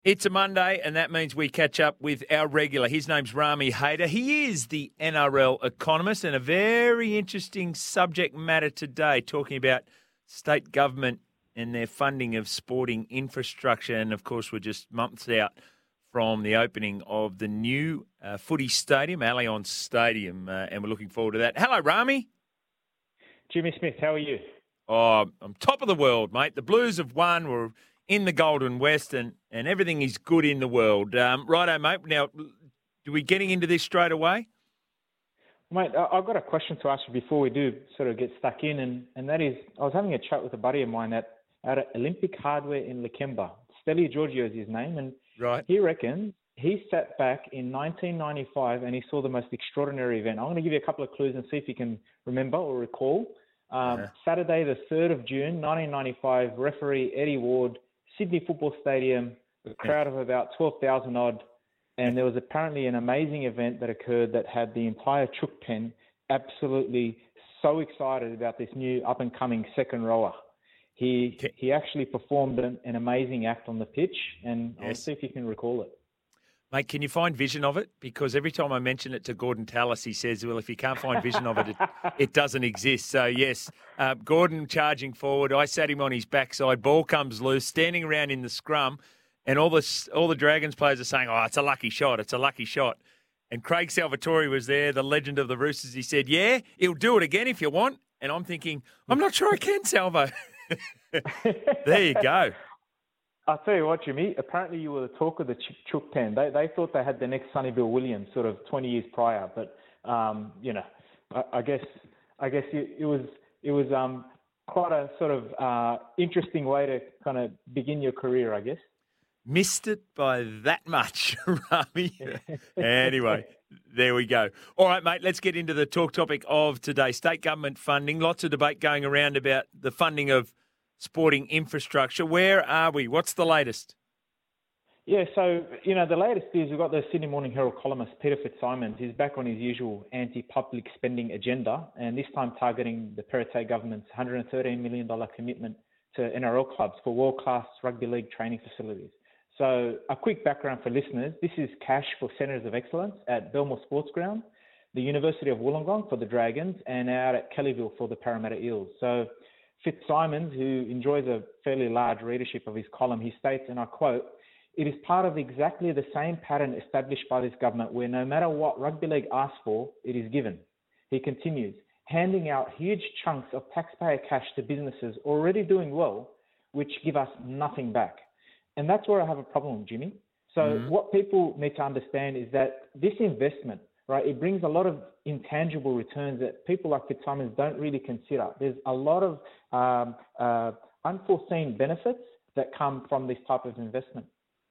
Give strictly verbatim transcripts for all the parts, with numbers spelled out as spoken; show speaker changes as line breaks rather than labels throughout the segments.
It's a Monday, and that means we catch up with our regular. His name's Rami Hayder. He is the N R L economist, and a very interesting subject matter today, talking about state government and their funding of sporting infrastructure. And, of course, we're just months out from the opening of the new uh, footy stadium, Allianz Stadium, uh, and we're looking forward to that. Hello, Rami.
Jimmy Smith, how are you?
Oh, I'm top of the world, mate. The Blues have won. We're in the Golden West, and, and everything is good in the world. Um, righto, mate. Now, are we getting into this straight away?
Mate, I've got a question to ask you before we do sort of get stuck in, and, and that is, I was having a chat with a buddy of mine at, at Olympic Hardware in Lakemba. Steli Giorgio is his name, and
right.
he reckons he sat back in nineteen ninety-five and he saw the most extraordinary event. I'm going to give you a couple of clues and see if you can remember or recall. Um,
yeah.
Saturday, the third of June, nineteen ninety-five, referee Eddie Ward, Sydney Football Stadium, a crowd of about twelve thousand odd, and there was apparently an amazing event that occurred that had the entire Chook Pen absolutely so excited about this new up-and-coming second rower. He he actually performed an, an amazing act on the pitch, and yes. I'll see if you can recall it.
Mate, can you find vision of it? Because every time I mention it to Gordon Tallis, he says, well, if you can't find vision of it, it, it doesn't exist. So, yes, uh, Gordon charging forward. I sat him on his backside. Ball comes loose, standing around in the scrum, and all the, all the Dragons players are saying, oh, it's a lucky shot, it's a lucky shot. And Craig Salvatore was there, the legend of the Roosters. He said, yeah, he'll do it again if you want. And I'm thinking, I'm not sure I can, Salvo. There you go.
I'll tell you what, Jimmy, apparently you were the talk of the Chook Pen. They they thought they had the next Sonny Bill Williams sort of twenty years prior, but um, you know, I, I guess I guess it, it was it was um, quite a sort of uh, interesting way to kind of begin your career, I guess.
Missed it by that much, Rami. Anyway, there we go. All right, mate, let's get into the talk topic of today. State government funding. Lots of debate going around about the funding of sporting infrastructure. Where are we? What's the latest?
Yeah, so, you know, the latest is we've got the Sydney Morning Herald columnist, Peter Fitzsimons. He's back on his usual anti-public spending agenda, and this time targeting the Perrottet government's one hundred thirteen million dollars commitment to N R L clubs for world-class rugby league training facilities. So a quick background for listeners. This is cash for Centres of Excellence at Belmore Sports Ground, the University of Wollongong for the Dragons, and out at Kellyville for the Parramatta Eels. So Fitzsimons, who enjoys a fairly large readership of his column, he states, and I quote, "It is part of exactly the same pattern established by this government where no matter what rugby league asks for, it is given." He continues, handing out huge chunks of taxpayer cash to businesses already doing well, which give us nothing back. And that's where I have a problem, Jimmy. So mm-hmm. what people need to understand is that this investment, right, it brings a lot of intangible returns that people like Fitzsimons don't really consider. There's a lot of um, uh, unforeseen benefits that come from this type of investment.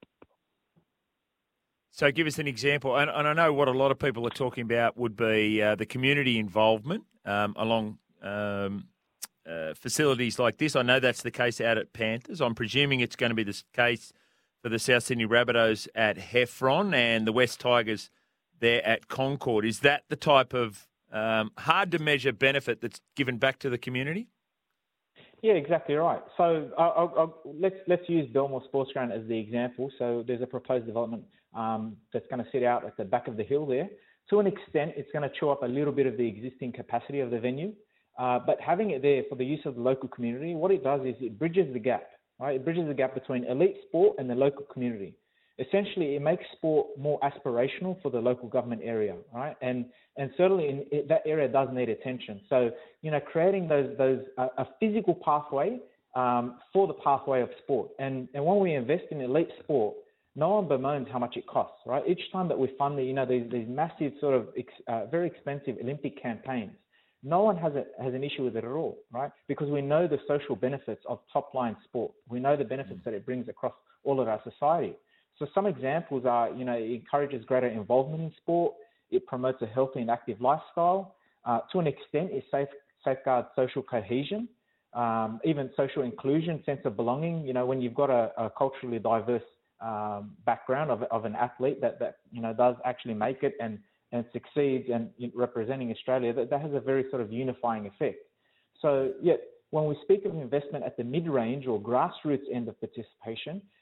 So give us an example. And, and I know what a lot of people are talking about would be uh, the community involvement um, along um, uh, facilities like this. I know that's the case out at Panthers. I'm presuming it's going to be the case for the South Sydney Rabbitohs at Heffron and the West Tigers there at Concord. Is that the type of um, hard-to-measure benefit that's given back to the community?
Yeah, exactly right. So I'll, I'll, let's let's use Belmore Sports Ground as the example. So there's a proposed development um, that's going to sit out at the back of the hill there. To an extent, it's going to chew up a little bit of the existing capacity of the venue. Uh, but having it there for the use of the local community, what it does is it bridges the gap, right? It bridges the gap between elite sport and the local community. Essentially, it makes sport more aspirational for the local government area, right? And and certainly in, it, that area does need attention. So, you know, creating those those uh, a physical pathway um, for the pathway of sport. And and when we invest in elite sport, no one bemoans how much it costs, right? Each time that we fund the, you know, these these massive sort of ex, uh, very expensive Olympic campaigns, no one has a, has an issue with it at all, right? Because we know the social benefits of top line sport. We know the benefits that it brings across all of our society. So some examples are, you know, it encourages greater involvement in sport. It promotes a healthy and active lifestyle. Uh, to an extent, it safe, safeguards social cohesion, um, even social inclusion, sense of belonging. You know, when you've got a, a culturally diverse um, background of, of an athlete that, that, you know, does actually make it and, and succeeds and representing Australia, that, that has a very sort of unifying effect. So, yeah, when we speak of investment at the mid-range or grassroots end of participation,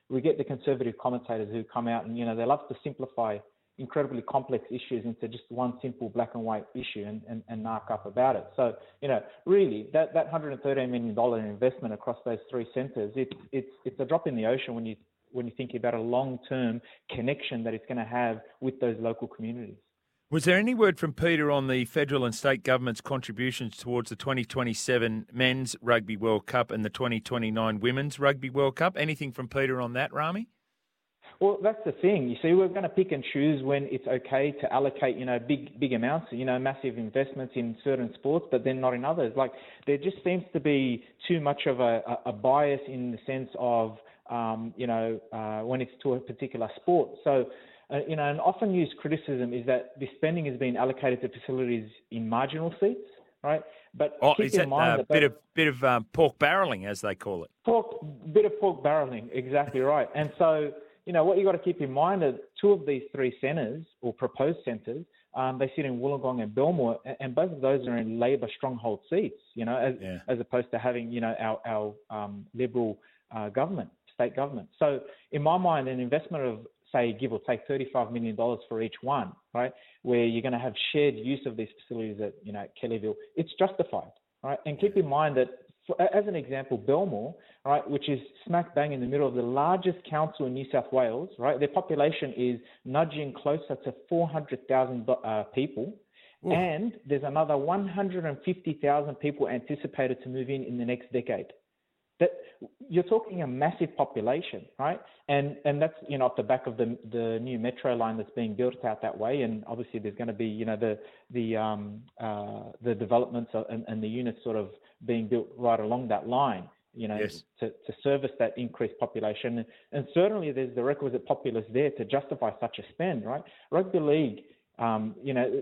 we get the conservative commentators who come out and, you know, they love to simplify incredibly complex issues into just one simple black and white issue and, and, and narc up about it. So, you know, really that, that one hundred thirteen million dollars investment across those three centres, it's, it's, it's a drop in the ocean when you, when you think about a long-term connection that it's going to have with those local communities.
Was there any word from Peter on the federal and state government's contributions towards the twenty twenty-seven Men's Rugby World Cup and the twenty twenty-nine Women's Rugby World Cup? Anything from Peter on that, Rami?
Well, that's the thing. You see, we're going to pick and choose when it's okay to allocate, you know, big, big amounts, you know, massive investments in certain sports, but then not in others. Like, there just seems to be too much of a, a bias in the sense of, um, you know, uh, when it's to a particular sport. So, uh, you know, an often used criticism is that the spending has been allocated to facilities in marginal seats, right? But
oh,
keep
is
in
that
mind
a
that
bit of bit of um, pork barreling, as they call it?
Pork, bit of pork barreling, exactly right. And so, you know, what you got to keep in mind is two of these three centres, or proposed centres, um, they sit in Wollongong and Belmore, and both of those are in Labor stronghold seats, you know, as,
yeah.
as opposed to having, you know, our, our um, Liberal uh, government, state government. So in my mind, an investment of, say, give or take thirty-five million dollars for each one, right, where you're going to have shared use of these facilities at, you know, at Kellyville, it's justified, right? And keep in mind that, for, as an example, Belmore, right, which is smack bang in the middle of the largest council in New South Wales, right, their population is nudging closer to four hundred thousand uh, people, Ooh. And there's another one hundred fifty thousand people anticipated to move in in the next decade. That you're talking a massive population, right? And and that's, you know, off the back of the the new metro line that's being built out that way, and obviously there's going to be, you know, the the um uh the developments and, and the units sort of being built right along that line, you know,
yes.
to, to service that increased population. And certainly there's the requisite populace there to justify such a spend, right? Rugby league, um, you know,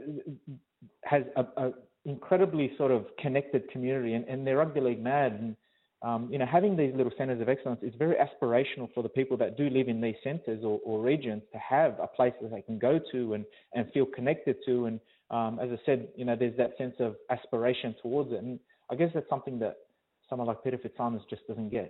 has a, a incredibly sort of connected community, and, and they're rugby league mad. And, Um, you know, having these little centres of excellence is very aspirational for the people that do live in these centres or, or regions to have a place that they can go to and, and feel connected to. And um, as I said, you know, there's that sense of aspiration towards it. And I guess that's something that someone like Peter Fitzsimons just doesn't get.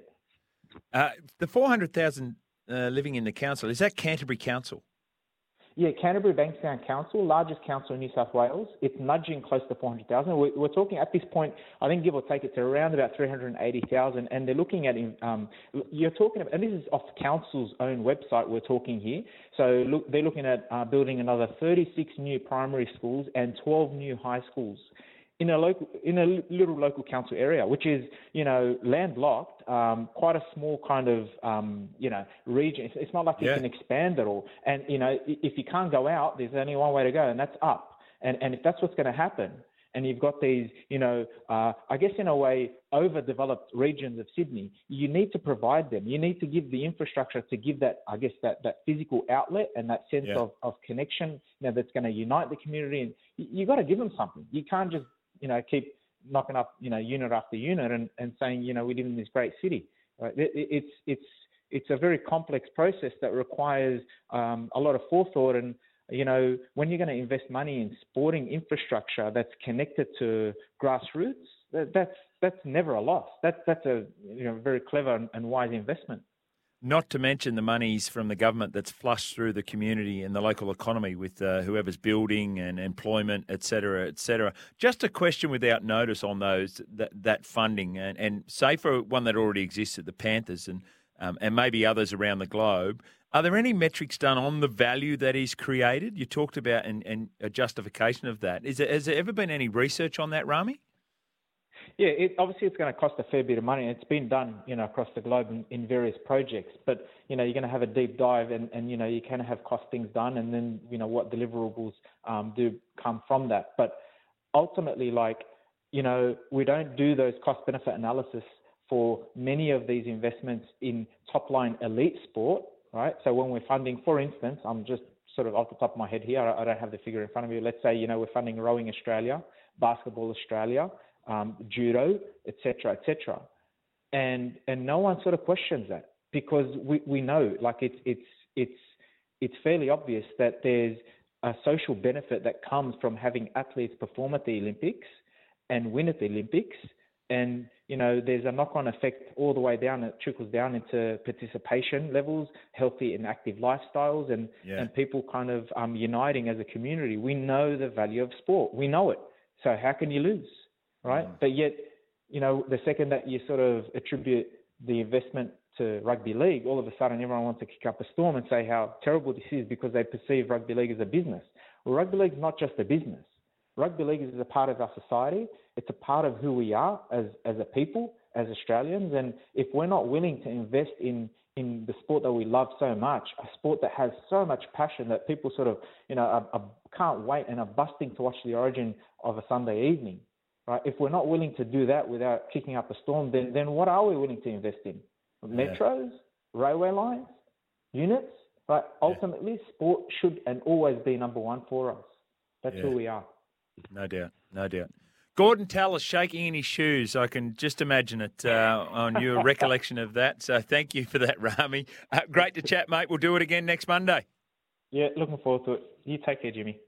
Uh, the four hundred thousand uh, living in the council, is that Canterbury Council?
Yeah, Canterbury Bankstown Council, largest council in New South Wales. It's nudging close to four hundred thousand. We're, we're talking at this point, I think give or take, it's around about three hundred eighty thousand. And they're looking at, um, you're talking about, and this is off council's own website we're talking here. So look, they're looking at uh, building another thirty-six new primary schools and twelve new high schools in a local, in a little local council area, which is, you know, landlocked, um, quite a small kind of, um, you know, region. It's, it's not like you
yeah.
can expand it all. And, you know, if you can't go out, there's only one way to go, and that's up. And, and if that's what's going to happen, and you've got these, you know, uh, I guess in a way, overdeveloped regions of Sydney, you need to provide them. You need to give the infrastructure to give that, I guess, that, that physical outlet and that sense
yeah.
of, of connection, you know, that's going to unite the community. And you, you got to give them something. You can't just, you know, keep knocking up, you know, unit after unit and, and saying, you know, we live in this great city. Right? It, it's it's it's a very complex process that requires um, a lot of forethought. And, you know, when you're going to invest money in sporting infrastructure that's connected to grassroots, that, that's that's never a loss. That, that's a, you know, very clever and, and wise investment.
Not to mention the monies from the government that's flushed through the community and the local economy with uh, whoever's building and employment, et cetera, et cetera. Just a question without notice on those that, that funding, and, and say for one that already exists at the Panthers and um, and maybe others around the globe, are there any metrics done on the value that is created? You talked about and, and a justification of that. Is there, has there ever been any research on that, Rami?
Yeah, it, obviously it's going to cost a fair bit of money. It's been done, you know, across the globe in, in various projects. But, you know, you're going to have a deep dive and, and you know, you kind of have cost things done and then, you know, what deliverables um, do come from that. But ultimately, like, you know, we don't do those cost-benefit analysis for many of these investments in top-line elite sport, right? So when we're funding, for instance, I'm just sort of off the top of my head here, I don't have the figure in front of me. Let's say, you know, we're funding Rowing Australia, Basketball Australia, Um, judo, et cetera, et cetera, and and no one sort of questions that because we, we know, like it's it's it's it's fairly obvious that there's a social benefit that comes from having athletes perform at the Olympics and win at the Olympics, and you know, there's a knock-on effect all the way down. It trickles down into participation levels, healthy and active lifestyles, and,
Yeah.
and people kind of um, uniting as a community. We know the value of sport. We know it. So how can you lose, right?
Mm.
But yet, you know, the second that you sort of attribute the investment to rugby league, all of a sudden everyone wants to kick up a storm and say how terrible this is because they perceive rugby league as a business. Well, rugby league is not just a business. Rugby league is a part of our society. It's a part of who we are as, as a people, as Australians. And if we're not willing to invest in, in the sport that we love so much, a sport that has so much passion that people sort of, you know, are, are, can't wait and are busting to watch the Origin of a Sunday evening, right? If we're not willing to do that without kicking up a storm, then, then what are we willing to invest in? Metros, yeah. railway lines, units, but ultimately yeah. sport should and always be number one for us. That's yeah. who we are.
No doubt, no doubt. Gordon Tallis shaking in his shoes. I can just imagine it uh, on your recollection of that. So thank you for that, Rami. Uh, great to chat, mate. We'll do it again next Monday.
Yeah, looking forward to it. You take care, Jimmy.